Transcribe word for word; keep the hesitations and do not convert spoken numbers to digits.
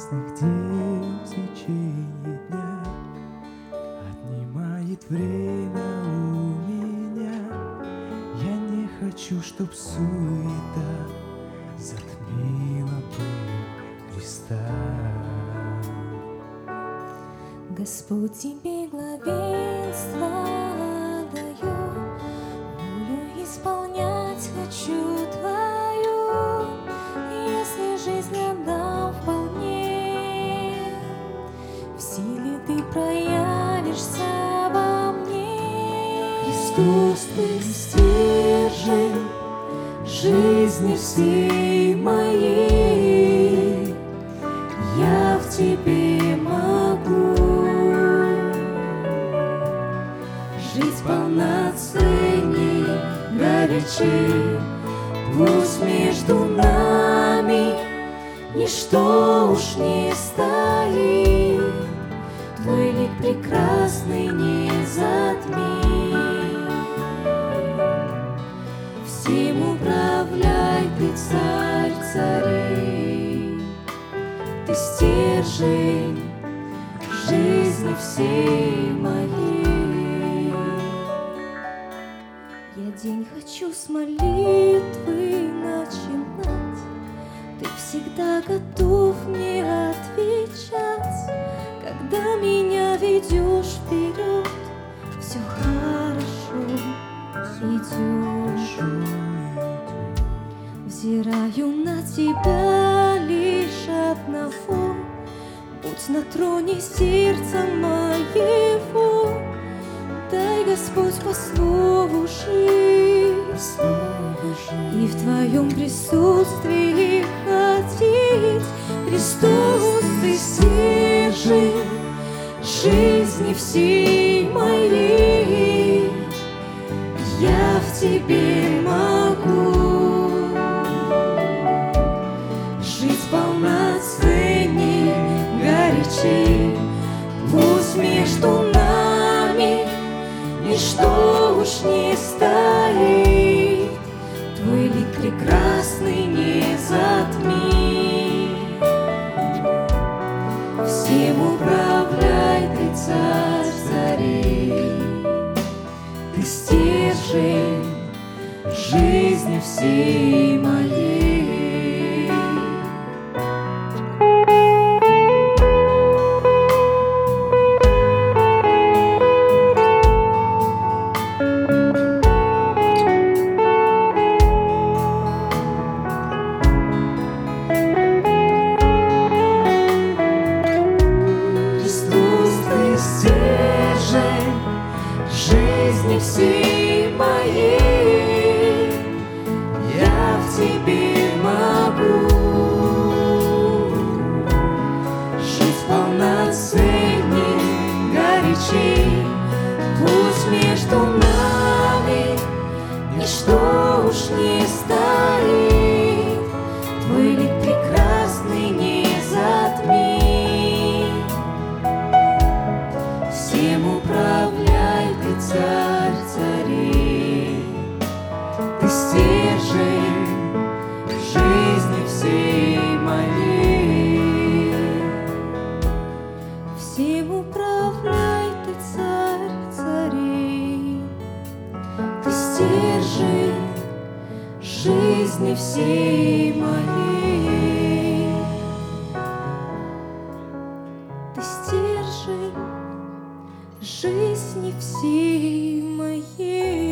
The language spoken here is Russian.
разных дел в течение дня отнимает время у меня. Я не хочу, чтоб суета затмила бы Христа. Господь, Тебе главенство даю, волю исполнять хочу Твою. Если жизнь отдам вполне, в силе Ты проявишься во мне. Христос, Ты стержень жизни всей моей, я в Тебе могу жить полноценней, горячей. Пусть между нами ничто уж не стоит, Твой лик прекрасный не затми. Всем управляй Ты, Царь царей, Ты стержень жизни всей моей. Я день хочу с молитвы начинать, Ты всегда готов мне отвечать. Когда меня ведешь вперед, все хорошо идет. Взираю на Тебя лишь одного, будь на троне сердца моего. Дай, Господь, по слову жить, и в Твоем присутствии ходить. Христос, Ты стержень жизни всей моей, я в Тебе могу жить полноценней, горячей. Пусть между нами ничто уж не стоит, Твой лик прекрасный не затми. Всем управляй Ты, Царь царей, Ты стержень жизни всей моей. Жизни всей моей, я в Тебе могу жить полноценней, горячей. Пусть между нами ничто уж не стоит, Твой лик прекрасный не затми. Всем управляй Ты, Царь царей, Ты стержень жизни всей моей. Всем управляй Ты, Царь царей, Ты стержень жизни всей моей. Ты стержень жизни всей моей.